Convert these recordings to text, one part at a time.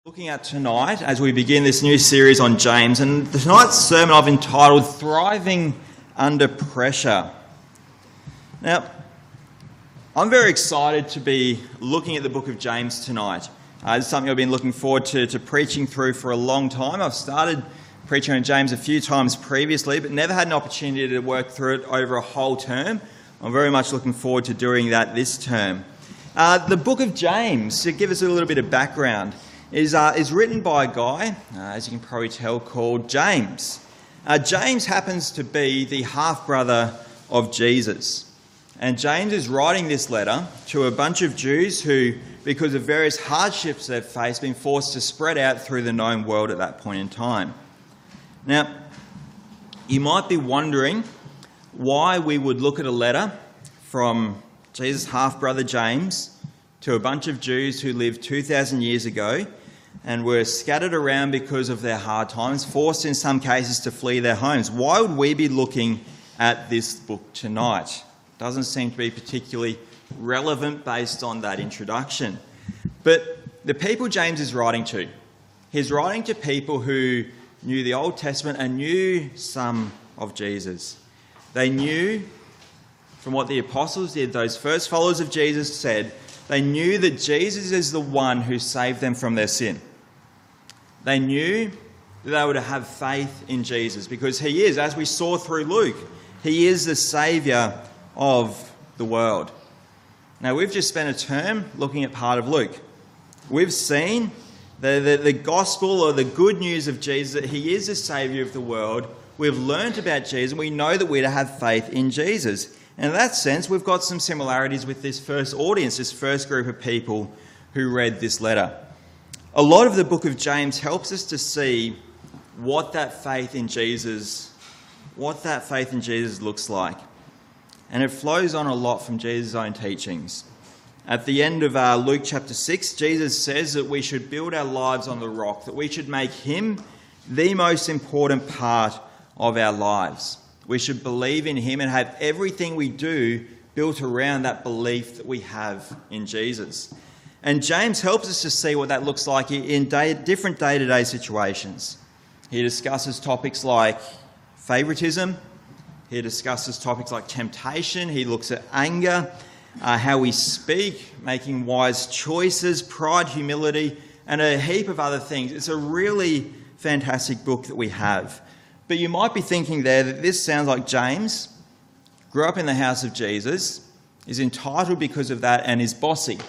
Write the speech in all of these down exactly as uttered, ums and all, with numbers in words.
Looking at tonight as we begin this new series on James, and tonight's sermon I've entitled Thriving Under Pressure. Now, I'm very excited to be looking at the book of James tonight. Uh, it's something I've been looking forward to, to preaching through for a long time. I've started preaching on James a few times previously, but never had an opportunity to work through it over a whole term. I'm very much looking forward to doing that this term. Uh, the book of James, to give us a little bit of background, is uh, is written by a guy, uh, as you can probably tell, called James. Uh, James happens to be the half-brother of Jesus. And James is writing this letter to a bunch of Jews who, because of various hardships they've faced, been forced to spread out through the known world at that point in time. Now, you might be wondering why we would look at a letter from Jesus' half-brother James to a bunch of Jews who lived two thousand years ago and were scattered around because of their hard times, forced in some cases to flee their homes. Why would we be looking at this book tonight? Doesn't seem to be particularly relevant based on that introduction. But the people James is writing to, he's writing to people who knew the Old Testament and knew some of Jesus. They knew from what the apostles did, those first followers of Jesus said, they knew that Jesus is the one who saved them from their sin. They knew that they were to have faith in Jesus because he is, as we saw through Luke, he is the saviour of the world. Now, we've just spent a term looking at part of Luke. We've seen the, the, the gospel or the good news of Jesus, that he is the saviour of the world. We've learnt about Jesus and we know that we're to have faith in Jesus. And in that sense, we've got some similarities with this first audience, this first group of people who read this letter. A lot of the book of James helps us to see what that faith in Jesus, what that faith in Jesus looks like. And it flows on a lot from Jesus' own teachings. At the end of uh, Luke chapter six, Jesus says that we should build our lives on the rock, that we should make him the most important part of our lives. We should believe in him and have everything we do built around that belief that we have in Jesus. And James helps us to see what that looks like in day, different day-to-day situations. He discusses topics like favoritism. He discusses topics like temptation. He looks at anger, uh, how we speak, making wise choices, pride, humility, and a heap of other things. It's a really fantastic book that we have. But you might be thinking there that this sounds like James grew up in the house of Jesus, is entitled because of that, and is bossy.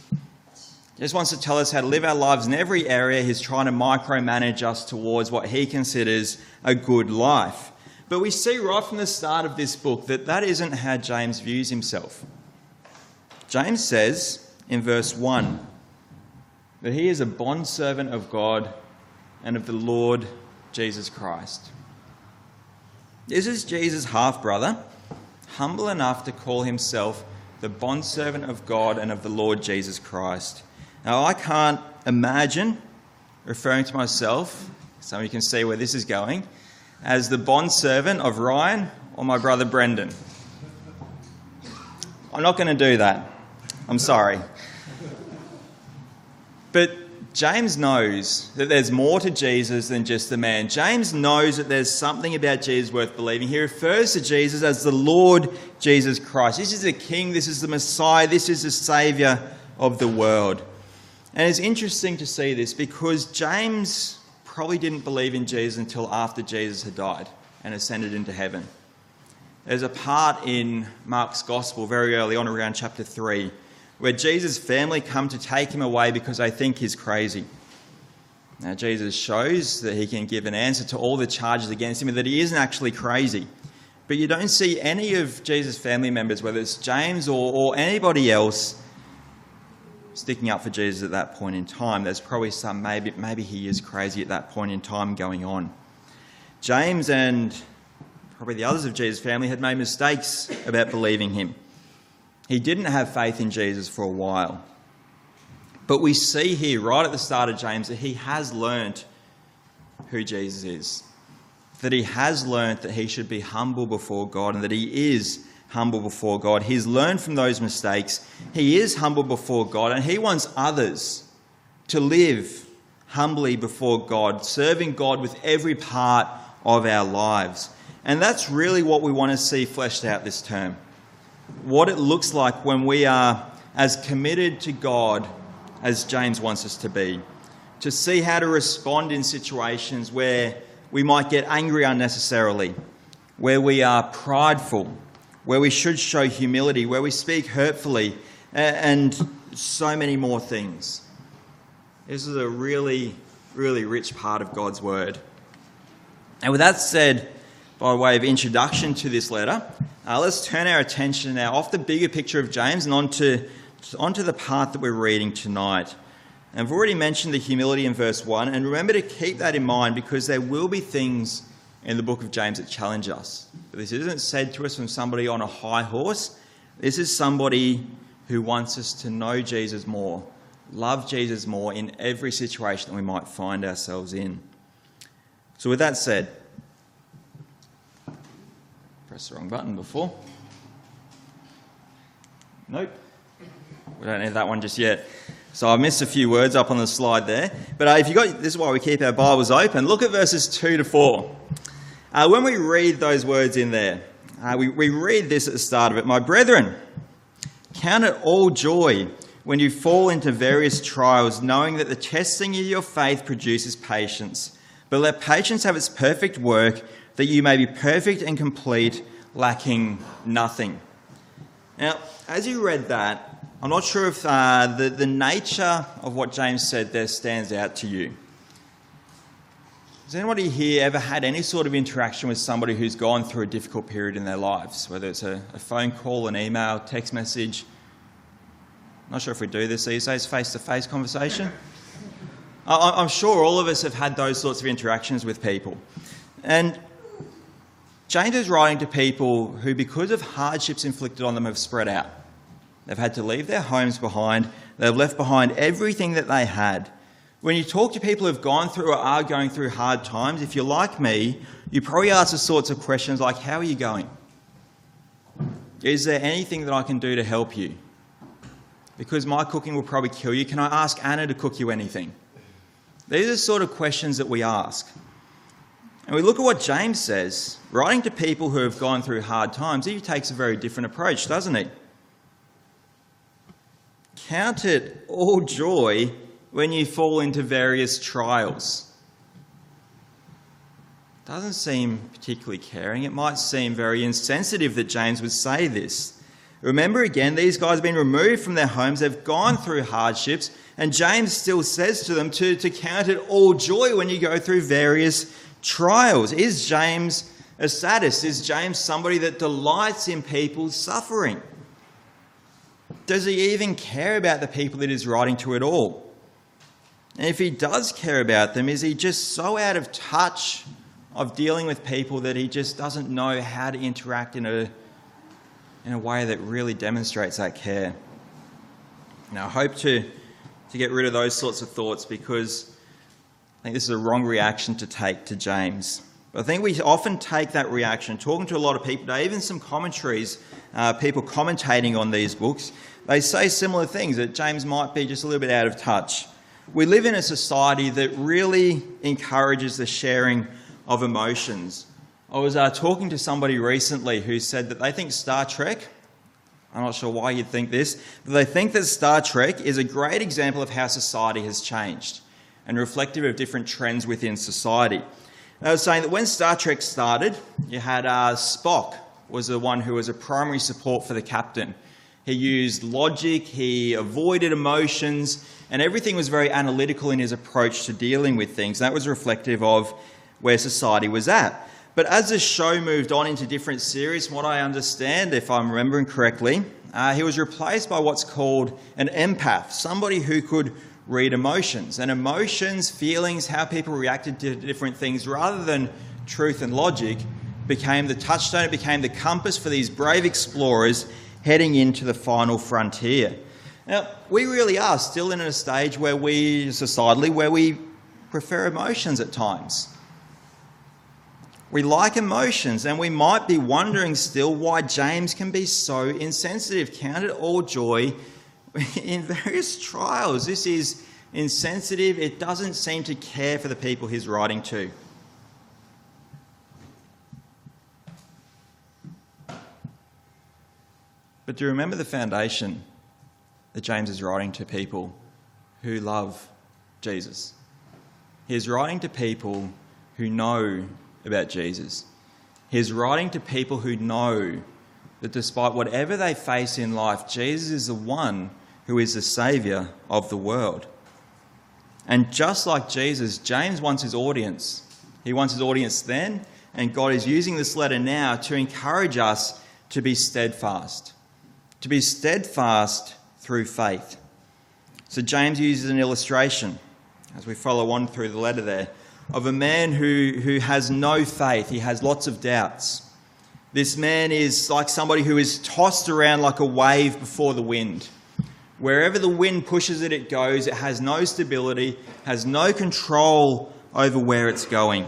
Just wants to tell us how to live our lives in every area. He's trying to micromanage us towards what he considers a good life. But we see right from the start of this book that that isn't how James views himself. James says in verse one that he is a bondservant of God and of the Lord Jesus Christ. This is Jesus' half-brother, humble enough to call himself the bondservant of God and of the Lord Jesus Christ. Now, I can't imagine referring to myself, some of you can see where this is going, as the bondservant of Ryan or my brother Brendan. I'm not going to do that. I'm sorry. But James knows that there's more to Jesus than just the man. James knows that there's something about Jesus worth believing. He refers to Jesus as the Lord Jesus Christ. This is the King, this is the Messiah, this is the Saviour of the world. And it's interesting to see this because James probably didn't believe in Jesus until after Jesus had died and ascended into heaven. There's a part in Mark's Gospel very early on, around chapter three, where Jesus' family come to take him away because they think he's crazy. Now, Jesus shows that he can give an answer to all the charges against him and that he isn't actually crazy. But you don't see any of Jesus' family members, whether it's James or, or anybody else, sticking up for Jesus at that point in time. There's probably some, maybe, maybe he is crazy at that point in time going on. James and probably the others of Jesus' family had made mistakes about believing him. He didn't have faith in Jesus for a while. But we see here, right at the start of James, that he has learnt who Jesus is. That he has learnt that he should be humble before God and that he is humble before God. He's learned from those mistakes. He is humble before God and he wants others to live humbly before God, serving God with every part of our lives. And that's really what we want to see fleshed out this term. What it looks like when we are as committed to God as James wants us to be. To see how to respond in situations where we might get angry unnecessarily, where we are prideful, where we should show humility, where we speak hurtfully, and so many more things. This is a really, really rich part of God's word. And with that said, by way of introduction to this letter, uh, let's turn our attention now off the bigger picture of James and onto, onto the part that we're reading tonight. And I've already mentioned the humility in verse one, and remember to keep that in mind because there will be things in the book of James that challenge us. This isn't said to us from somebody on a high horse. This is somebody who wants us to know Jesus more, love Jesus more in every situation that we might find ourselves in. So with that said, press the wrong button before. Nope. We don't need that one just yet. So I missed a few words up on the slide there. But uh, if you got, this is why we keep our Bibles open. Look at verses two to four. Uh, when we read those words in there, uh, we, we read this at the start of it. My brethren, count it all joy when you fall into various trials, knowing that the testing of your faith produces patience. But let patience have its perfect work, that you may be perfect and complete, lacking nothing. Now, as you read that, I'm not sure if uh, the, the nature of what James said there stands out to you. Has anybody here ever had any sort of interaction with somebody who's gone through a difficult period in their lives, whether it's a, a phone call, an email, text message? I'm not sure if we do this these days, face-to-face conversation. I, I'm sure all of us have had those sorts of interactions with people. And James is writing to people who, because of hardships inflicted on them, have spread out. They've had to leave their homes behind. They've left behind everything that they had. When you talk to people who've gone through or are going through hard times, if you're like me, you probably ask the sorts of questions like, how are you going? Is there anything that I can do to help you? Because my cooking will probably kill you, can I ask Anna to cook you anything? These are the sort of questions that we ask. And we look at what James says, writing to people who have gone through hard times, he takes a very different approach, doesn't he? Count it all joy when you fall into various trials. Doesn't seem particularly caring. It might seem very insensitive that James would say this. Remember again, these guys have been removed from their homes. They've gone through hardships. And James still says to them to, to count it all joy when you go through various trials. Is James a sadist? Is James somebody that delights in people's suffering? Does he even care about the people that he's writing to at all? And if he does care about them, is he just so out of touch of dealing with people that he just doesn't know how to interact in a, in a way that really demonstrates that care? Now, I hope to, to get rid of those sorts of thoughts because I think this is a wrong reaction to take to James. But I think we often take that reaction, talking to a lot of people today, even some commentaries, uh, people commentating on these books, they say similar things, that James might be just a little bit out of touch. We live in a society that really encourages the sharing of emotions. I was uh, talking to somebody recently who said that they think Star Trek, I'm not sure why you'd think this, but they think that Star Trek is a great example of how society has changed and reflective of different trends within society. They were saying that when Star Trek started, you had uh, Spock was the one who was a primary support for the captain. He used logic, he avoided emotions, and everything was very analytical in his approach to dealing with things. That was reflective of where society was at. But as the show moved on into different series, from what I understand, if I'm remembering correctly, uh, he was replaced by what's called an empath, somebody who could read emotions. And emotions, feelings, how people reacted to different things, rather than truth and logic, became the touchstone, it became the compass for these brave explorers heading into the final frontier. Now, we really are still in a stage where we, societally, where we prefer emotions at times. We like emotions, and we might be wondering still why James can be so insensitive. Count it all joy in various trials. This is insensitive. It doesn't seem to care for the people he's writing to. But do you remember the foundation that James is writing to people who love Jesus? He is writing to people who know about Jesus. He is writing to people who know that despite whatever they face in life, Jesus is the one who is the Saviour of the world. And just like Jesus, James wants his audience. He wants his audience then, and God is using this letter now to encourage us to be steadfast. To be steadfast through faith. So James uses an illustration, as we follow on through the letter there, of a man who, who has no faith. He has lots of doubts. This man is like somebody who is tossed around like a wave before the wind. Wherever the wind pushes it, it goes. It has no stability, has no control over where it's going.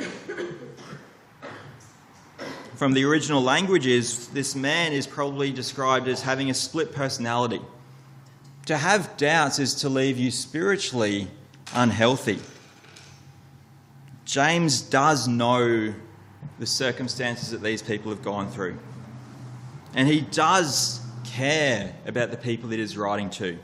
From the original languages, this man is probably described as having a split personality. To have doubts is to leave you spiritually unhealthy. James does know the circumstances that these people have gone through. And he does care about the people that he's writing to.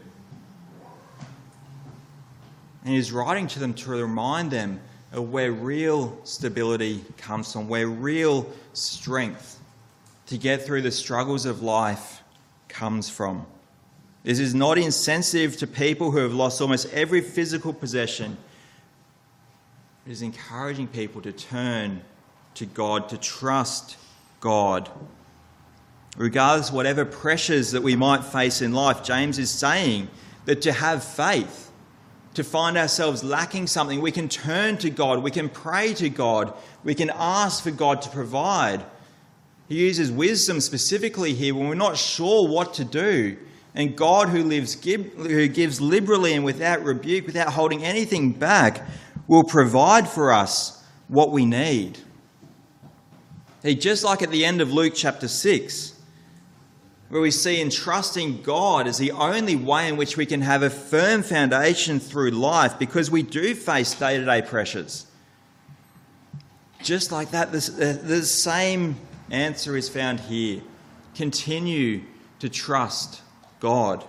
And he's writing to them to remind them of where real stability comes from, where real strength to get through the struggles of life comes from. This is not insensitive to people who have lost almost every physical possession. It is encouraging people to turn to God, to trust God. Regardless of whatever pressures that we might face in life, James is saying that to have faith, to find ourselves lacking something, we can turn to God, we can pray to God, we can ask for God to provide. He uses wisdom specifically here when we're not sure what to do. And God, who lives, who gives liberally and without rebuke, without holding anything back, will provide for us what we need. He, just like at the end of Luke chapter six, where we see entrusting God as the only way in which we can have a firm foundation through life, because we do face day-to-day pressures. Just like that, this, uh, the same answer is found here. Continue to trust God.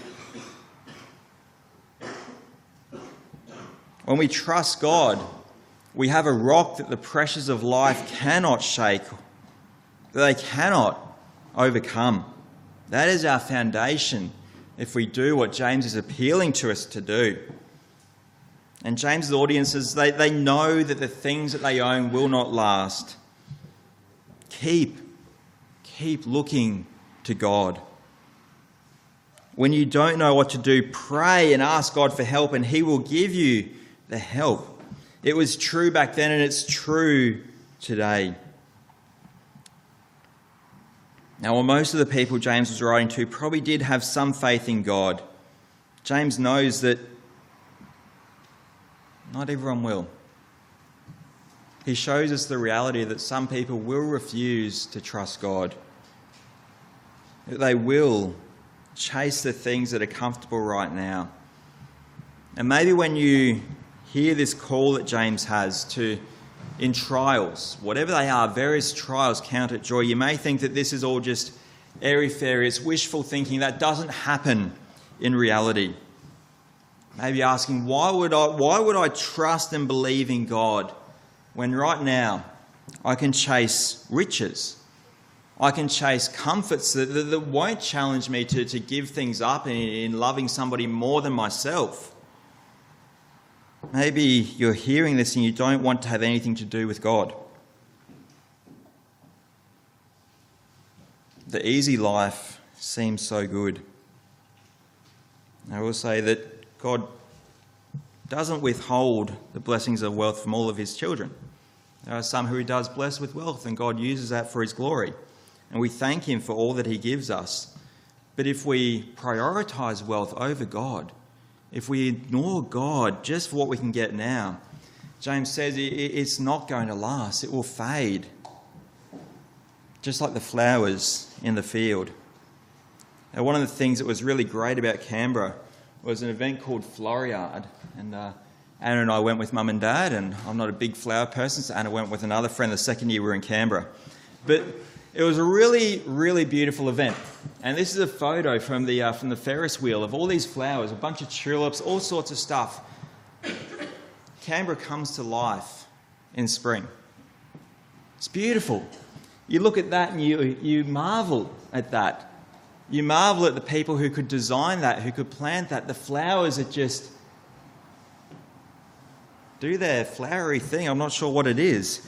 When we trust God, we have a rock that the pressures of life cannot shake, that they cannot overcome. That is our foundation if we do what James is appealing to us to do. And James's audiences, they, they know that the things that they own will not last. Keep, keep looking to God. When you don't know what to do, pray and ask God for help, and he will give you the help. It was true back then, and it's true today. Now, while most of the people James was writing to probably did have some faith in God, James knows that not everyone will. He shows us the reality that some people will refuse to trust God. That they will chase the things that are comfortable right now. And maybe when you hear this call that James has to, in trials, whatever they are, various trials count at joy, you may think that this is all just airy-fairy, it's wishful thinking. That doesn't happen in reality. Maybe asking, why would I, why would I trust and believe in God when right now I can chase riches? I can chase comforts that, that, that won't challenge me to, to give things up in, in loving somebody more than myself. Maybe you're hearing this and you don't want to have anything to do with God. The easy life seems so good. I will say that God doesn't withhold the blessings of wealth from all of his children. There are some who he does bless with wealth, and God uses that for his glory. And we thank him for all that he gives us. But if we prioritise wealth over God, if we ignore God just for what we can get now, James says it's not going to last. It will fade. Just like the flowers in the field. Now, one of the things that was really great about Canberra was an event called Floriade, and uh, Anna and I went with Mum and Dad, and I'm not a big flower person, so Anna went with another friend the second year we were in Canberra. But it was a really, really beautiful event. And this is a photo from the uh, from the Ferris wheel of all these flowers, a bunch of tulips, all sorts of stuff. Canberra comes to life in spring. It's beautiful. You look at that and you you marvel at that. You marvel at the people who could design that, who could plant that. The flowers that just do their flowery thing. I'm not sure what it is.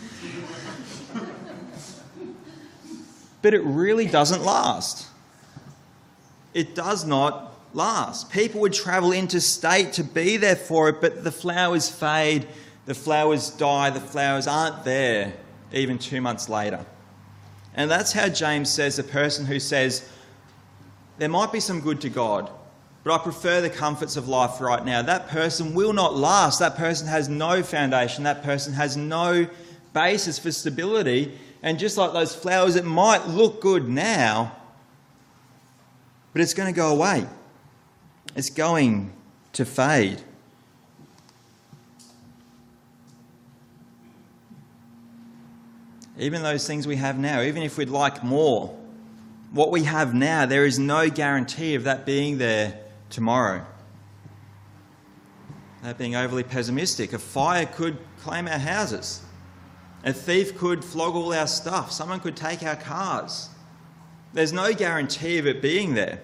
But it really doesn't last. It does not last. People would travel interstate to be there for it, but the flowers fade, the flowers die, the flowers aren't there even two months later. And that's how James says the person who says, there might be some good to God, but I prefer the comforts of life right now. That person will not last. That person has no foundation. That person has no basis for stability. And just like those flowers, it might look good now, but it's going to go away. It's going to fade. Even those things we have now, even if we'd like more, what we have now, there is no guarantee of that being there tomorrow. That being overly pessimistic. A fire could claim our houses. A thief could flog all our stuff. Someone could take our cars. There's no guarantee of it being there.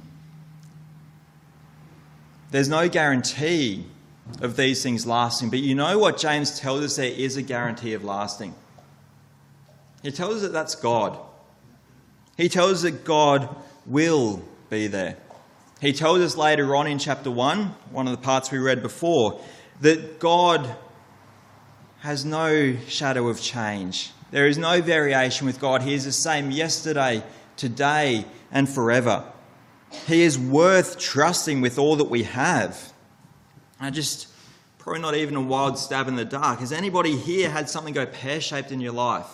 There's no guarantee of these things lasting. But you know what James tells us there is a guarantee of lasting? He tells us that that's God. He tells us that God will be there. He tells us later on in chapter one, one of the parts we read before, that God has no shadow of change. There is no variation with God. He is the same yesterday, today, and forever. He is worth trusting with all that we have. I just, probably not even a wild stab in the dark. Has anybody here had something go pear-shaped in your life?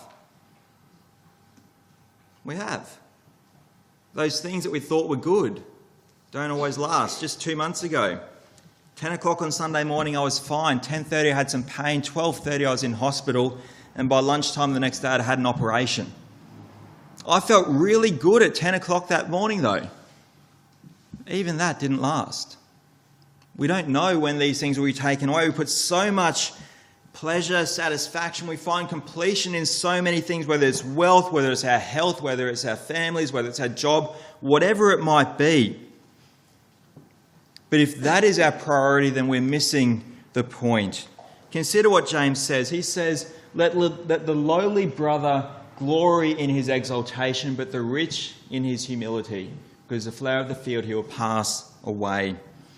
We have. Those things that we thought were good don't always last. Just two months ago, ten o'clock on Sunday morning I was fine. ten thirty I had some pain. twelve thirty I was in hospital. And by lunchtime the next day I had an operation. I felt really good at ten o'clock that morning though. Even that didn't last. We don't know when these things will be taken away. We put so much pleasure, satisfaction. We find completion in so many things, whether it's wealth, whether it's our health, whether it's our families, whether it's our job, whatever it might be. But if that is our priority, then we're missing the point. Consider what James says. He says, let, let the lowly brother glory in his exaltation, but the rich in his humility, because the flower of the field he will pass away.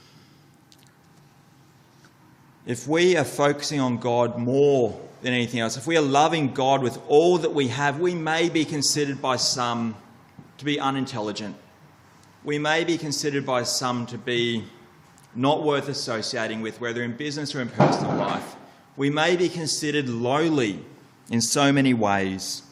If we are focusing on God more than anything else, if we are loving God with all that we have, we may be considered by some to be unintelligent. We may be considered by some to be not worth associating with, whether in business or in personal life. We may be considered lowly in so many ways.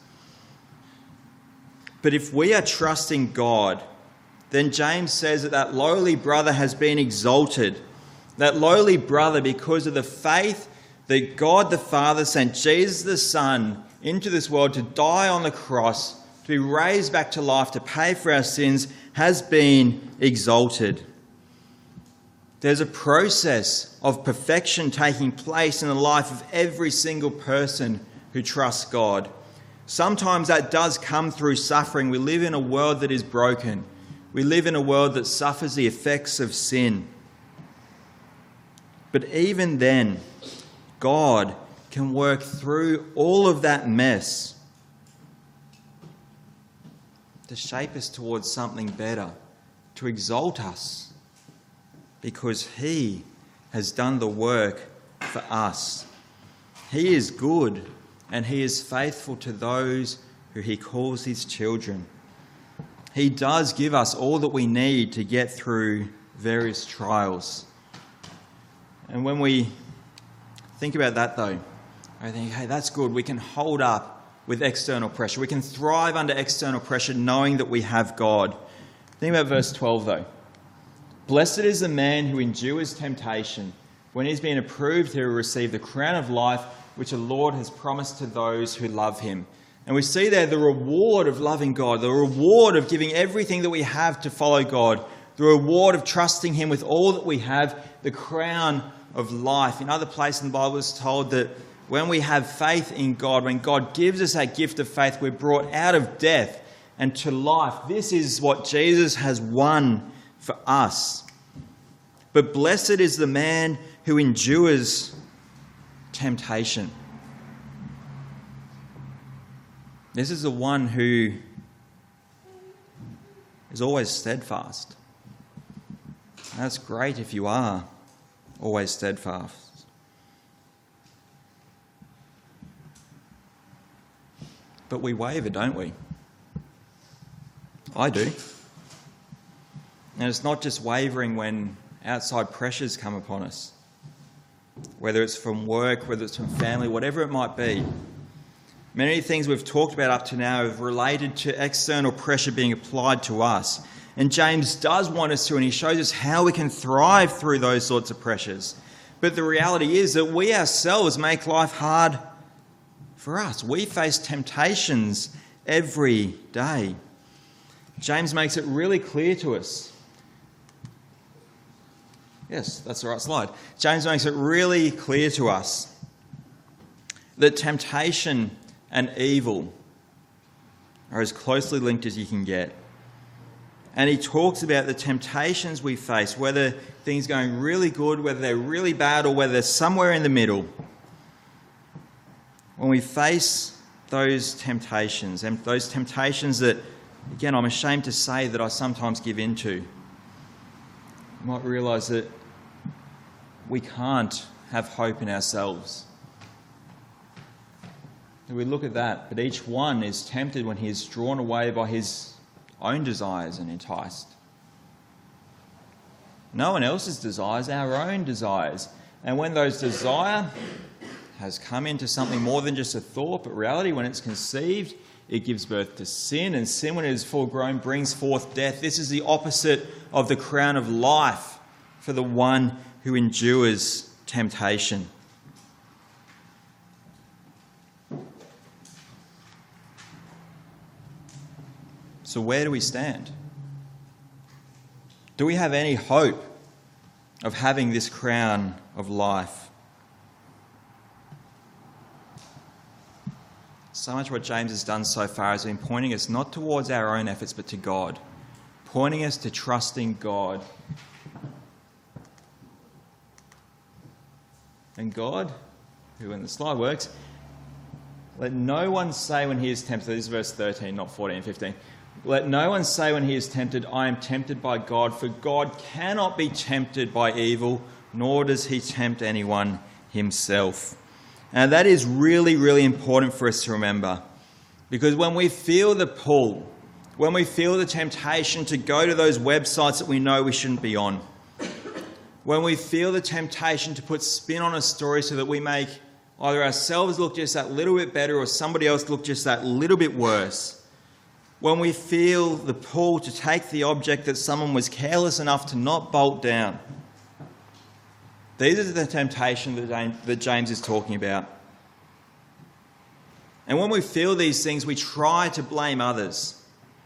But if we are trusting God, then James says that that lowly brother has been exalted. That lowly brother, because of the faith that God the Father sent Jesus the Son into this world to die on the cross, to be raised back to life, to pay for our sins, has been exalted. There's a process of perfection taking place in the life of every single person who trusts God. Sometimes that does come through suffering. We live in a world that is broken. We live in a world that suffers the effects of sin. But even then, God can work through all of that mess to shape us towards something better, to exalt us, because He has done the work for us. He is good and He is faithful to those who He calls His children. He does give us all that we need to get through various trials. And when we think about that though, I think, hey, that's good. We can hold up with external pressure. We can thrive under external pressure knowing that we have God. Think about verse twelve though. Blessed is the man who endures temptation. When he's been approved, he will receive the crown of life which the Lord has promised to those who love him. And we see there the reward of loving God, the reward of giving everything that we have to follow God, the reward of trusting him with all that we have, the crown of life. In other places in the Bible it's told that when we have faith in God, when God gives us that gift of faith, we're brought out of death and to life. This is what Jesus has won for us. But blessed is the man who endures temptation. This is the one who is always steadfast. That's great if you are always steadfast. But we waver, don't we? I do. And it's not just wavering when outside pressures come upon us, whether it's from work, whether it's from family, whatever it might be. Many things we've talked about up to now have related to external pressure being applied to us. And James does want us to, and he shows us how we can thrive through those sorts of pressures. But the reality is that we ourselves make life hard for us. We face temptations every day. James makes it really clear to us. Yes, that's the right slide. James makes it really clear to us that temptation and evil are as closely linked as you can get. And he talks about the temptations we face, whether things are going really good, whether they're really bad, or whether they're somewhere in the middle. When we face those temptations, and those temptations that, again, I'm ashamed to say that I sometimes give in to, you might realise that we can't have hope in ourselves. We look at that, but each one is tempted when he is drawn away by his own desires and enticed. No one else's desires, our own desires. And when those desire has come into something more than just a thought, but reality, when it's conceived, it gives birth to sin, and sin, when it is full grown, brings forth death. This is the opposite of the crown of life for the one who endures temptation. So where do we stand? Do we have any hope of having this crown of life? So much what James has done so far has been pointing us not towards our own efforts, but to God, pointing us to trusting God. And God, who in the slide works, let no one say when he is tempted, this is verse thirteen, not fourteen and fifteen, let no one say when he is tempted, I am tempted by God, for God cannot be tempted by evil, nor does he tempt anyone himself. And that is really, really important for us to remember, because when we feel the pull, when we feel the temptation to go to those websites that we know we shouldn't be on, when we feel the temptation to put spin on a story so that we make either ourselves look just that little bit better or somebody else look just that little bit worse, when we feel the pull to take the object that someone was careless enough to not bolt down, these are the temptation that James is talking about. And when we feel these things, we try to blame others.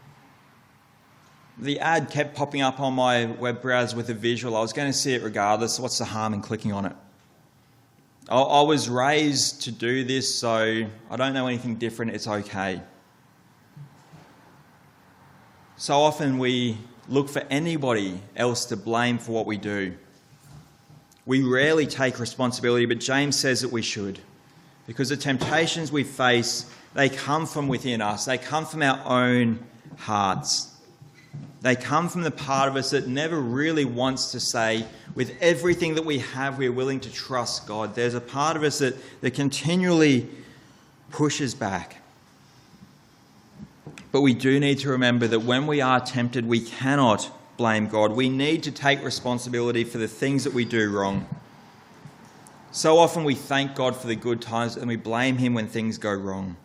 The ad kept popping up on my web browser with a visual. I was going to see it regardless. What's the harm in clicking on it? I, I was raised to do this, so I don't know anything different. It's okay. So often we look for anybody else to blame for what we do. We rarely take responsibility, but James says that we should. Because the temptations we face, they come from within us. They come from our own hearts. They come from the part of us that never really wants to say, with everything that we have, we're willing to trust God. There's a part of us that, that continually pushes back. But we do need to remember that when we are tempted, we cannot blame God. We need to take responsibility for the things that we do wrong. So often we thank God for the good times and we blame him when things go wrong.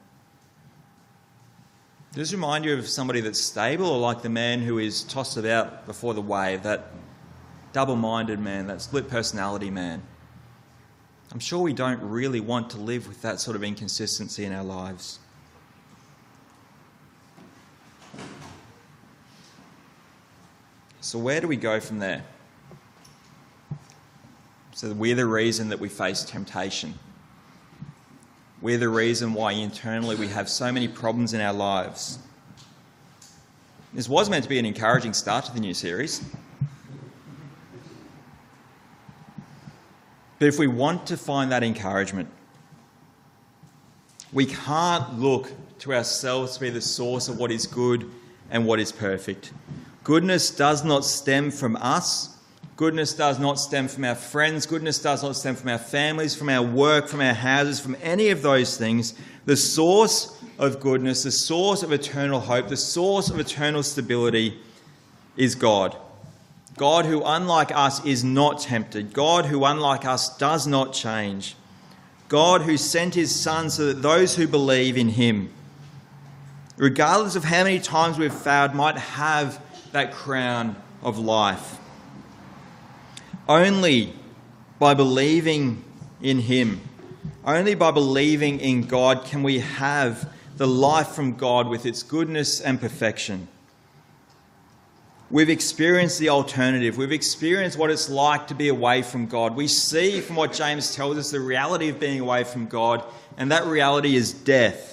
Does this remind you of somebody that's stable, or like the man who is tossed about before the wave, that double-minded man, that split personality man. I'm sure we don't really want to live with that sort of inconsistency in our lives. So where do we go from there? So we're the reason that we face temptation. We're the reason why internally we have so many problems in our lives. This was meant to be an encouraging start to the new series. But if we want to find that encouragement, we can't look to ourselves to be the source of what is good and what is perfect. Goodness does not stem from us. Goodness does not stem from our friends. Goodness does not stem from our families, from our work, from our houses, from any of those things. The source of goodness, the source of eternal hope, the source of eternal stability is God. God who, unlike us, is not tempted. God who, unlike us, does not change. God who sent his Son so that those who believe in him, regardless of how many times we've failed, might have that crown of life. Only by believing in him, only by believing in God can we have the life from God with its goodness and perfection. We've experienced the alternative. We've experienced what it's like to be away from God. We see from what James tells us the reality of being away from God, and that reality is death.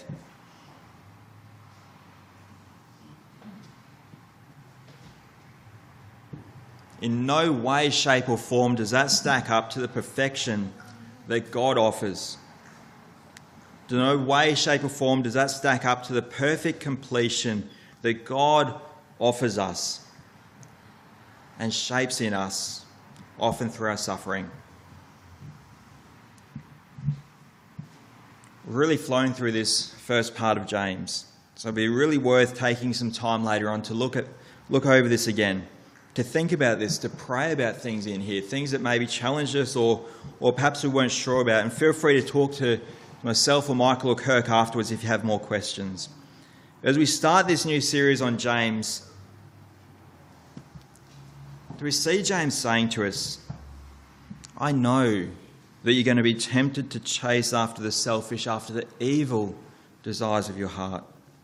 In no way, shape or form does that stack up to the perfection that God offers. In no way, shape or form does that stack up to the perfect completion that God offers us and shapes in us, often through our suffering. We're really flowing through this first part of James, so it'd be really worth taking some time later on to look at, look over this again, to think about this, to pray about things in here, things that maybe challenged us or, or perhaps we weren't sure about. And feel free to talk to myself or Michael or Kirk afterwards if you have more questions. As we start this new series on James, do we see James saying to us, I know that you're going to be tempted to chase after the selfish, after the evil desires of your heart.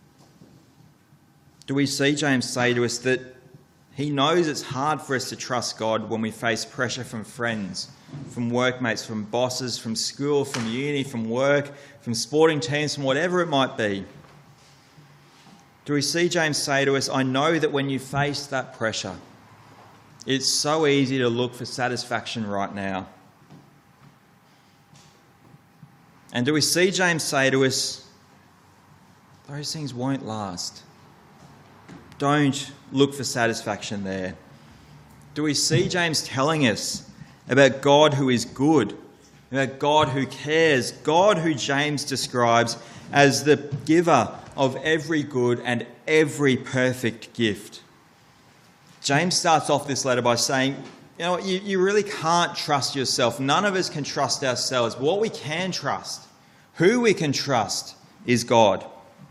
Do we see James say to us that he knows it's hard for us to trust God when we face pressure from friends, from workmates, from bosses, from school, from uni, from work, from sporting teams, from whatever it might be? Do we see James say to us, I know that when you face that pressure, it's so easy to look for satisfaction right now. And do we see James say to us, those things won't last. Don't look for satisfaction there. Do we see James telling us about God who is good, about God who cares, God who James describes as the giver of every good and every perfect gift? James starts off this letter by saying, you know, you, you really can't trust yourself. None of us can trust ourselves. But what we can trust, who we can trust, is God.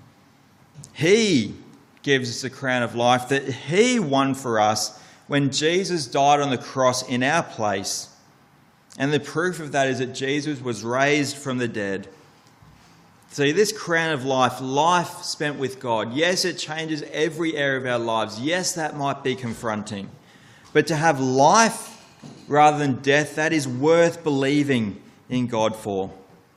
He gives us the crown of life that he won for us when Jesus died on the cross in our place. And the proof of that is that Jesus was raised from the dead. See, this crown of life, life spent with God, yes, it changes every area of our lives. Yes, that might be confronting. But to have life rather than death, that is worth believing in God for.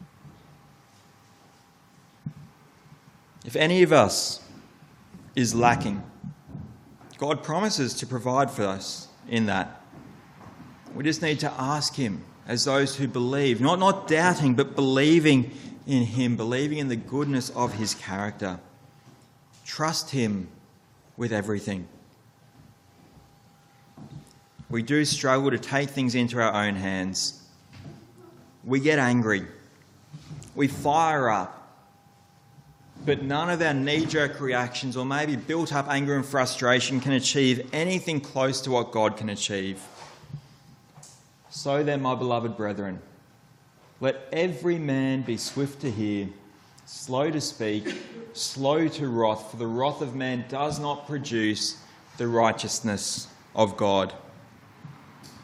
If any of us is lacking, God promises to provide for us in that. We just need to ask him as those who believe, not, not doubting, but believing in him, believing in the goodness of his character. Trust him with everything. We do struggle to take things into our own hands. We get angry. We fire up. But none of our knee-jerk reactions or maybe built-up anger and frustration can achieve anything close to what God can achieve. So then, my beloved brethren, let every man be swift to hear, slow to speak, slow to wrath, for the wrath of man does not produce the righteousness of God.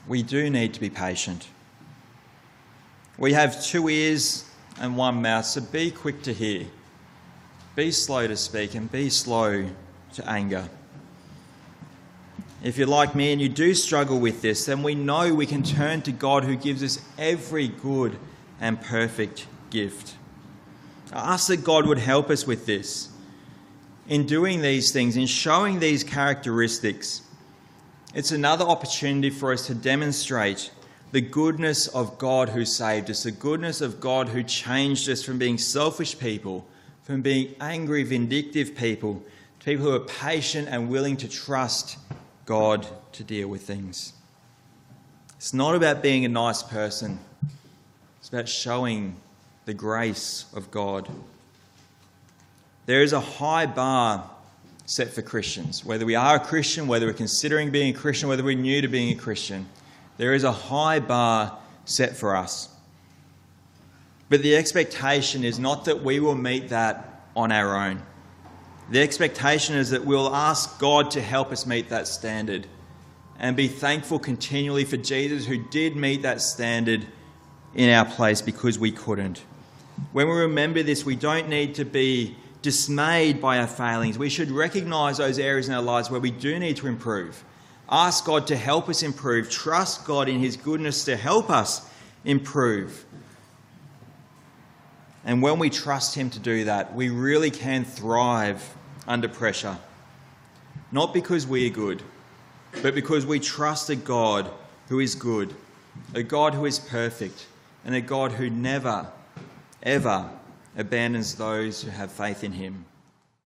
we do need to be patient. We have two ears and one mouth, so be quick to hear. Be slow to speak and be slow to anger. If you're like me and you do struggle with this, then we know we can turn to God who gives us every good and perfect gift. I ask that God would help us with this. In doing these things, in showing these characteristics, it's another opportunity for us to demonstrate the goodness of God who saved us, the goodness of God who changed us from being selfish people, from being angry, vindictive people, to people who are patient and willing to trust God to deal with things. It's not about being a nice person. It's about showing the grace of God. There is a high bar set for Christians. Whether we are a Christian, whether we're considering being a Christian, whether we're new to being a Christian, there is a high bar set for us. But the expectation is not that we will meet that on our own. The expectation is that we'll ask God to help us meet that standard and be thankful continually for Jesus who did meet that standard in our place because we couldn't. When we remember this, we don't need to be dismayed by our failings. We should recognise those areas in our lives where we do need to improve. Ask God to help us improve. Trust God in his goodness to help us improve. And when we trust him to do that, we really can thrive under pressure. Not because we are good, but because we trust a God who is good, a God who is perfect, and a God who never, ever abandons those who have faith in him.